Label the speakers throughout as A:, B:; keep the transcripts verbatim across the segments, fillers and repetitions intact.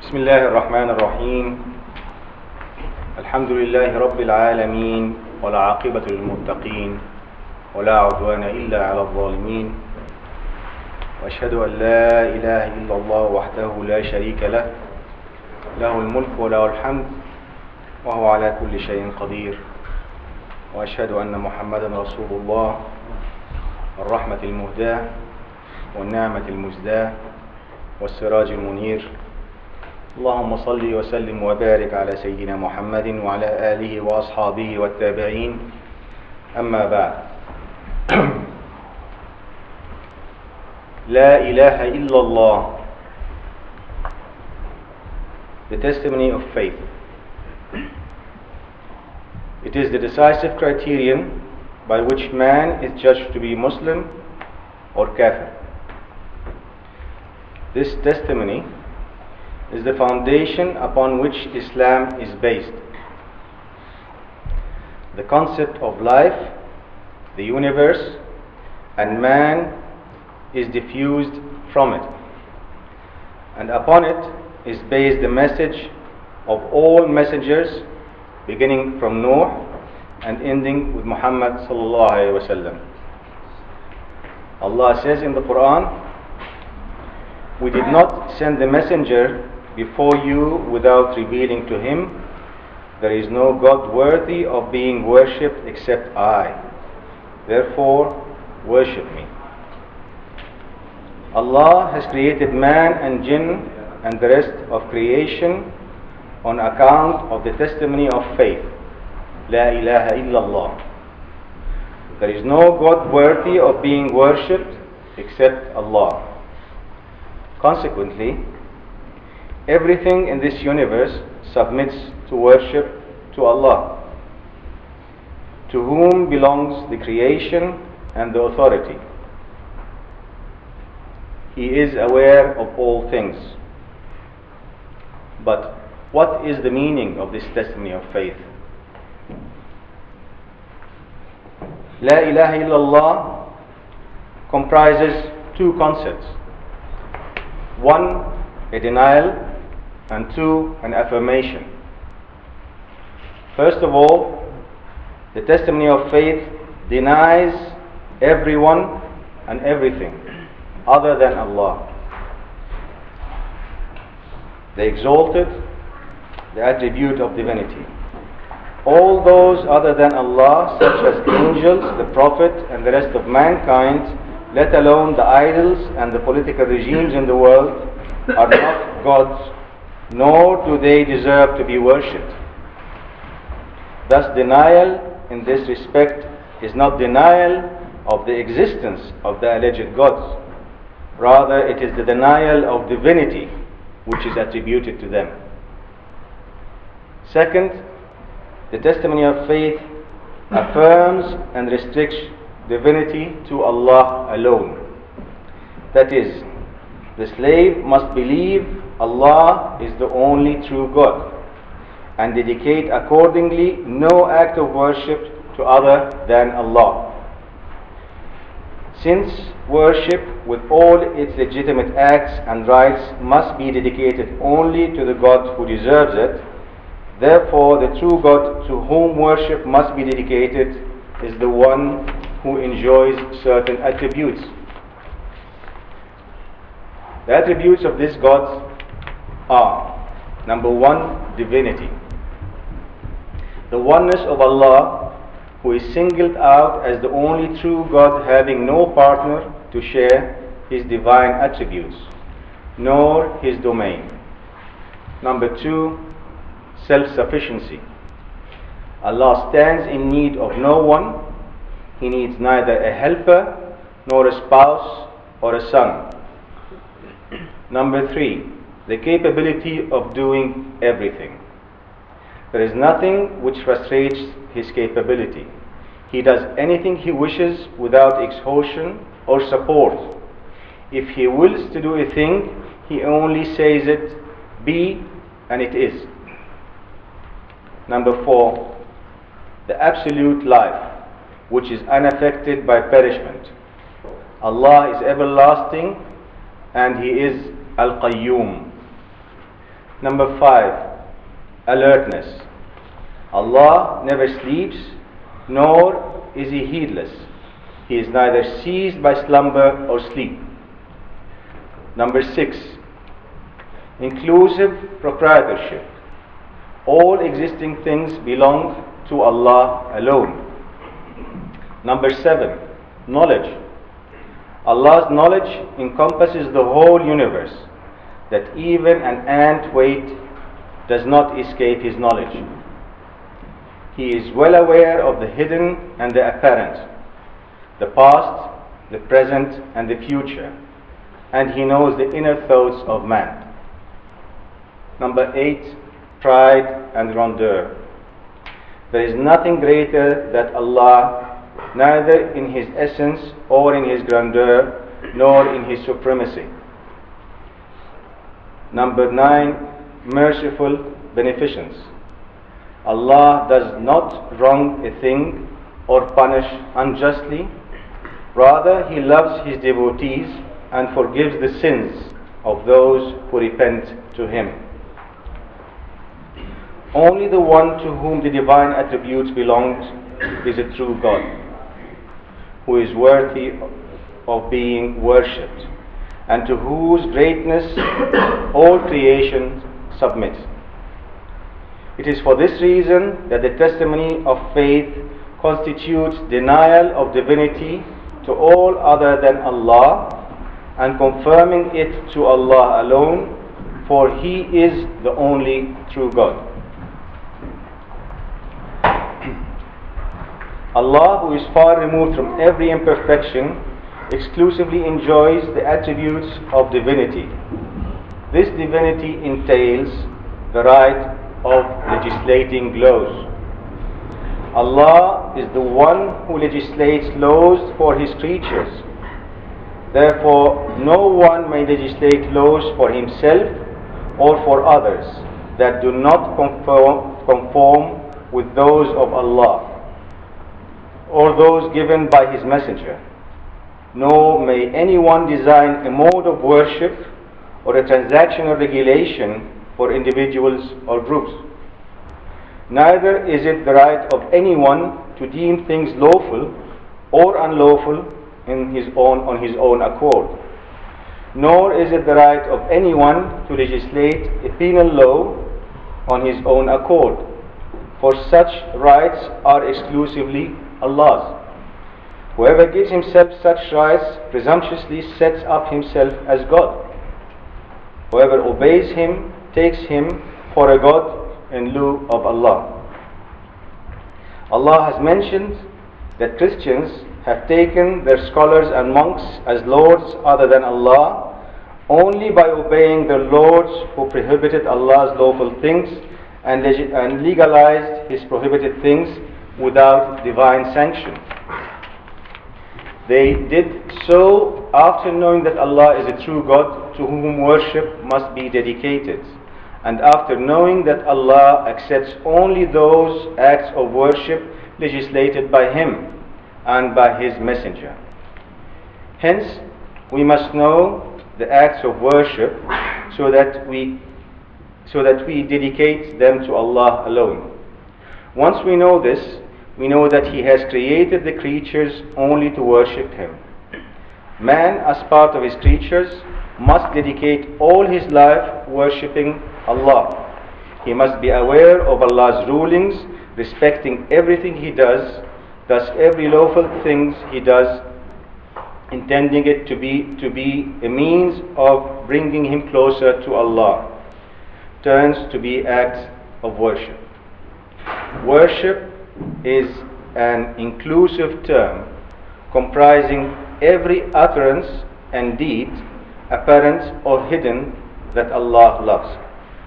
A: بسم الله الرحمن الرحيم. الحمد لله رب العالمين، والعاقبة للمتقين، ولا عدوان إلا على الظالمين، وأشهد أن لا إله إلا الله وحده لا شريك له له الملك وله الحمد وهو على كل شيء قدير، وأشهد أن محمدا رسول الله الرحمة المهداة والنعمة المزداة والسراج المنير. اللهم صل وسلم وبارك على سيدنا محمد وعلى آله وأصحابه والتابعين. أما بعد. لا إله إلا الله, the testimony of faith. It is the decisive criterion by which man is judged to be Muslim or Kafir. This testimony is the foundation upon which Islam is based. The concept of life, the universe, and man is diffused from it, and upon it is based the message of all messengers, beginning from Noah and ending with Muhammad sallallahu alaihi wasallam. Allah says in the Quran, "We did not send the messenger before you without revealing to him, there is no God worthy of being worshipped except I. Therefore, worship me." Allah has created man and jinn and the rest of creation on account of the testimony of faith. La ilaha illallah. There is no God worthy of being worshipped except Allah. Consequently, everything in this universe submits to worship to Allah, to whom belongs the creation and the authority. He is aware of all things. But what is the meaning of this testimony of faith? La ilaha illallah comprises two concepts. One, a denial, and two, an affirmation. First of all, the testimony of faith denies everyone and everything other than Allah. The exalted, the attribute of divinity. All those other than Allah, such as angels, the Prophet, and the rest of mankind, let alone the idols and the political regimes in the world, are not gods, nor do they deserve to be worshipped. Thus, denial in this respect is not denial of the existence of the alleged gods. Rather, it is the denial of divinity which is attributed to them. Second, the testimony of faith affirms and restricts divinity to Allah alone. That is, the slave must believe Allah is the only true God and dedicate accordingly no act of worship to other than Allah. Since worship with all its legitimate acts and rites must be dedicated only to the God who deserves it, therefore the true God to whom worship must be dedicated is the one who enjoys certain attributes. The attributes of this God are: number one, divinity. The oneness of Allah, who is singled out as the only true God, having no partner to share his divine attributes, nor his domain. Number two, self-sufficiency. Allah stands in need of no one. He needs neither a helper, nor a spouse, or a son. Number three, the capability of doing everything. There is nothing which frustrates his capability. He does anything he wishes without exhaustion or support. If he wills to do a thing, he only says it, be, and it is. Number four, the absolute life, which is unaffected by perishment. Allah is everlasting and He is Al-Qayyum. Number five, alertness. Allah never sleeps, nor is He heedless. He is neither seized by slumber or sleep. Number six, inclusive proprietorship. All existing things belong to Allah alone. Number seven, knowledge. Allah's knowledge encompasses the whole universe, that even an ant weight does not escape His knowledge. He is well aware of the hidden and the apparent, the past, the present, and the future, and He knows the inner thoughts of man. Number eight, pride and grandeur. There is nothing greater than Allah, neither in His essence or in His grandeur, nor in His supremacy. Number nine, merciful beneficence. Allah does not wrong a thing or punish unjustly. Rather, He loves His devotees and forgives the sins of those who repent to Him. Only the one to whom the divine attributes belong is a true God, who is worthy of being worshipped, and to whose greatness all creation submits. It is for this reason that the testimony of faith constitutes denial of divinity to all other than Allah and confirming it to Allah alone, for He is the only true God. Allah, who is far removed from every imperfection, exclusively enjoys the attributes of divinity. This divinity entails the right of legislating laws. Allah is the one who legislates laws for His creatures. Therefore, no one may legislate laws for himself or for others that do not conform, conform with those of Allah or those given by His Messenger. Nor may anyone design a mode of worship or a transactional regulation for individuals or groups. Neither is it the right of anyone to deem things lawful or unlawful in his own, on his own accord. Nor is it the right of anyone to legislate a penal law on his own accord, for such rights are exclusively Allah's. Whoever gives himself such rights presumptuously sets up himself as God. Whoever obeys him takes him for a God in lieu of Allah. Allah has mentioned that Christians have taken their scholars and monks as lords other than Allah only by obeying their lords who prohibited Allah's lawful things and, leg- and legalized His prohibited things without divine sanction. They did so after knowing that Allah is a true God to whom worship must be dedicated, and after knowing that Allah accepts only those acts of worship legislated by Him and by His Messenger. Hence, we must know the acts of worship so that we so that we dedicate them to Allah alone. Once we know this, we know that He has created the creatures only to worship Him. Man, as part of his creatures, must dedicate all his life worshipping Allah. He must be aware of Allah's rulings, respecting everything He does, thus every lawful thing He does, intending it to be, to be a means of bringing him closer to Allah, turns to be acts of worship. Worship is an inclusive term comprising every utterance and deed, apparent or hidden, that Allah loves.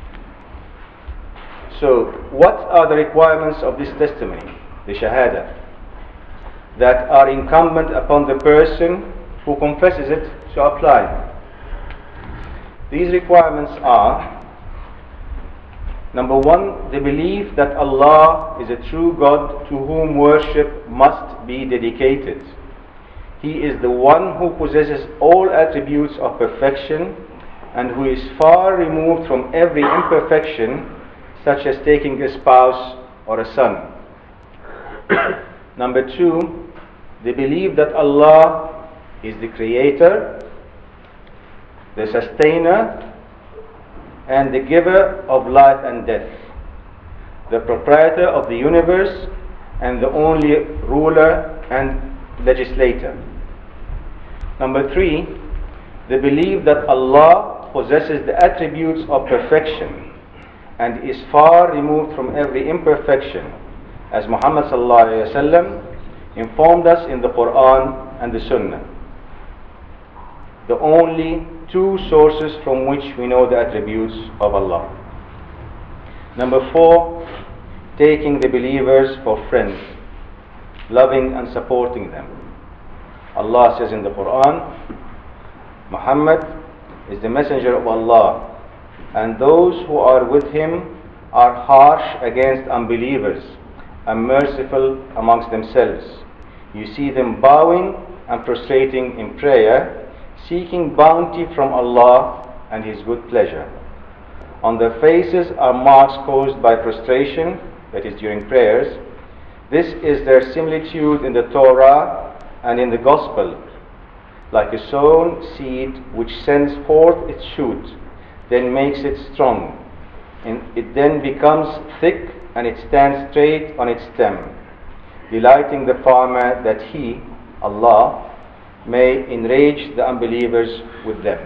A: So, what are the requirements of this testimony, the Shahada, that are incumbent upon the person who confesses it to apply? These requirements are: number one, the belief that Allah is a true God to whom worship must be dedicated. He is the one who possesses all attributes of perfection and who is far removed from every imperfection, such as taking a spouse or a son. Number two, they believe that Allah is the creator, the sustainer, and the giver of life and death, the proprietor of the universe, and the only ruler and legislator. Number three, they believe that Allah possesses the attributes of perfection and is far removed from every imperfection, as Muhammad sallallahu alaihi wasallam informed us in the Quran and the Sunnah, the only two sources from which we know the attributes of Allah. Number four, taking the believers for friends, loving and supporting them. Allah says in the Quran, Muhammad is the messenger of Allah, and those who are with him are harsh against unbelievers and merciful amongst themselves. You see them bowing and prostrating in prayer, seeking bounty from Allah and His good pleasure. On their faces are marks caused by prostration, that is during prayers. This is their similitude in the Torah and in the Gospel, like a sown seed which sends forth its shoot, then makes it strong, and it then becomes thick and it stands straight on its stem, delighting the farmer that he, Allah, may enrage the unbelievers with them.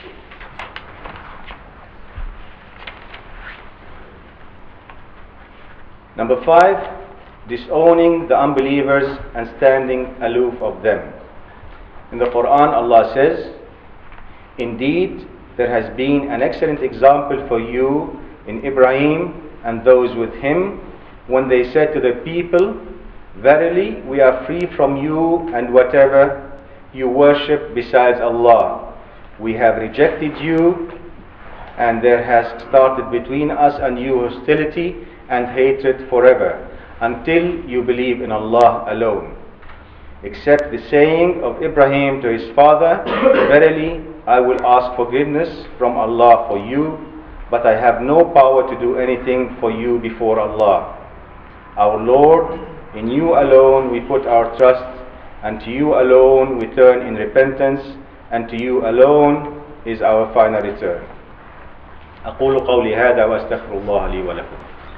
A: Number five, disowning the unbelievers and standing aloof of them. In the Quran, Allah says, indeed, there has been an excellent example for you in Ibrahim and those with him, when they said to the people, verily, we are free from you and whatever you worship besides Allah. We have rejected you, and there has started between us and you hostility and hatred forever, until you believe in Allah alone. Except the saying of Ibrahim to his father, verily, I will ask forgiveness from Allah for you, but I have no power to do anything for you before Allah. Our Lord, in you alone we put our trust, and to you alone we turn in repentance, and to you alone is our final return. أقول قولي هذا وأستغفر الله لي ولكم.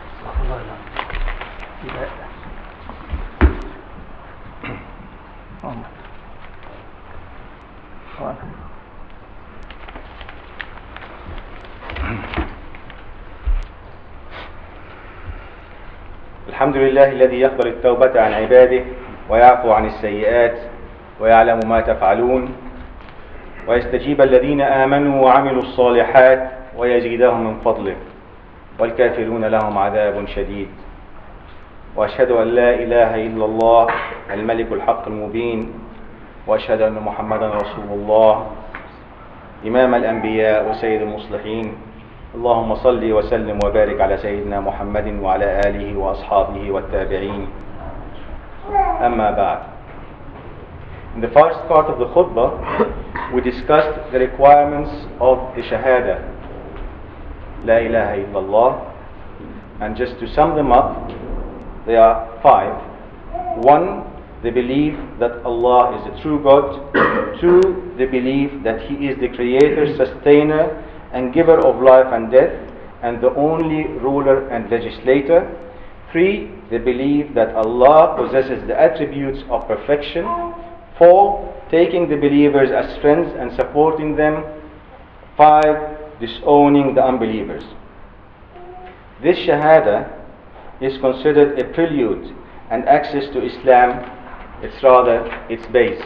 A: الحمد لله الذي يقبل التوبة عن عباده ويعفو عن السيئات ويعلم ما تفعلون ويستجيب الذين آمنوا وعملوا الصالحات ويزيدهم من فضله والكافرون لهم عذاب شديد. وأشهد أن لا إله إلا الله الملك الحق المبين، وأشهد أن محمدا رسول الله إمام الأنبياء وسيد المصلحين. اللهم صل وسلم وبارك على سيدنا محمد وعلى آله وأصحابه والتابعين. أما بعد. In the first part of the khutbah, we discussed the requirements of the Shahada, La ilaha illallah, and just to sum them up, there are five. One, they believe that Allah is the true God. Two, they believe that He is the creator, sustainer, and giver of life and death, and the only ruler and legislator. Three, they believe that Allah possesses the attributes of perfection. Four, taking the believers as friends and supporting them. Five, disowning the unbelievers. This Shahada is considered a prelude and access to Islam. It's rather its base.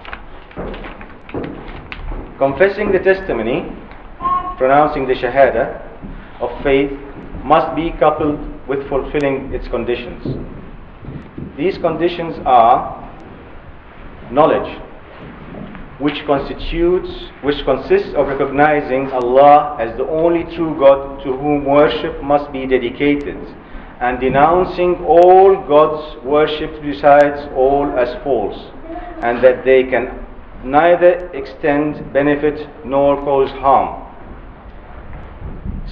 A: Confessing the testimony, pronouncing the Shahada of faith, must be coupled with fulfilling its conditions. These conditions are knowledge, which constitutes, which consists of recognizing Allah as the only true God to whom worship must be dedicated, and denouncing all gods worshipped besides all as false, and that they can neither extend benefit nor cause harm.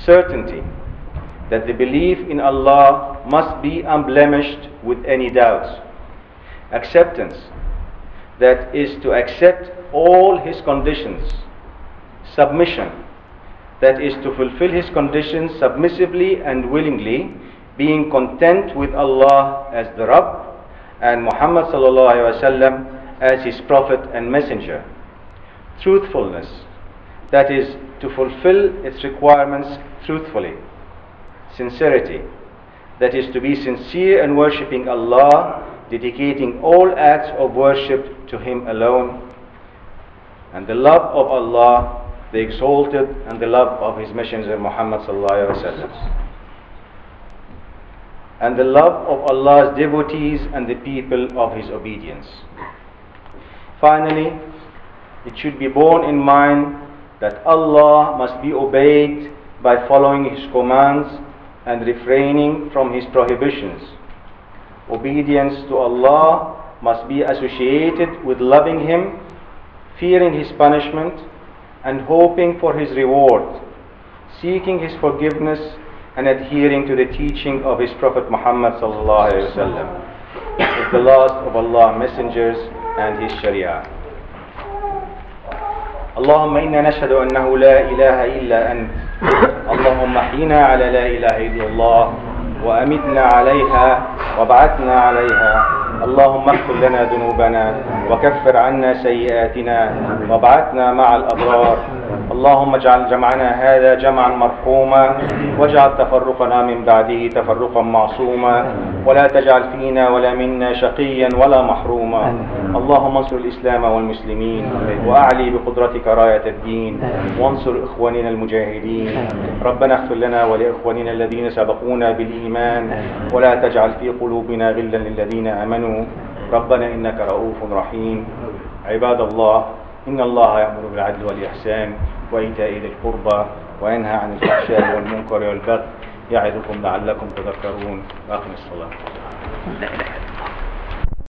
A: certainty that the belief in Allah must be unblemished with any doubts, acceptance that is to accept all His conditions, submission that is to fulfill His conditions submissively and willingly, being content with Allah as the Rabb and Muhammad sallallahu alaihi wasallam as His Prophet and Messenger. Truthfulness, that is to fulfill its requirements truthfully. Sincerity, that is to be sincere in worshipping Allah, dedicating all acts of worship to Him alone. And the love of Allah, the Exalted, and the love of His Messenger Muhammad sallallahu alaihi wasallam. And the love of Allah's devotees and the people of His obedience. Finally, it should be borne in mind that Allah must be obeyed by following His commands and refraining from His prohibitions. Obedience to Allah must be associated with loving Him, fearing His punishment, and hoping for His reward, seeking His forgiveness, and adhering to the teaching of His Prophet Muhammad sallallahu alaihi wasallam, is the last of Allah's messengers and His Sharia. اللهم إنا نشهد أنه لا إله إلا أنت اللهم احينا على لا إله إلا الله وأمتنا عليها وابعثنا عليها اللهم اغفر لنا ذنوبنا وكفر عنا سيئاتنا وابعثنا مع الأبرار اللهم اجعل جمعنا هذا جمعا مرحوما واجعل تفرقنا من بعده تفرقا معصوما ولا تجعل فينا ولا منا شقيا ولا محروما اللهم انصر الإسلام والمسلمين وأعلي بقدرتك راية الدين وانصر إخواننا المجاهدين ربنا اغفر لنا ولإخواننا الذين سبقونا بالإيمان ولا تجعل في قلوبنا غلا للذين آمنوا ربنا إنك رؤوف رحيم عباد الله إن الله يأمر بالعدل والإحسان وإيتاء ذي القربى وينهى عن الفحشاء والمنكر والبغي يعظكم لعلكم تذكرون. أقم الصلاة.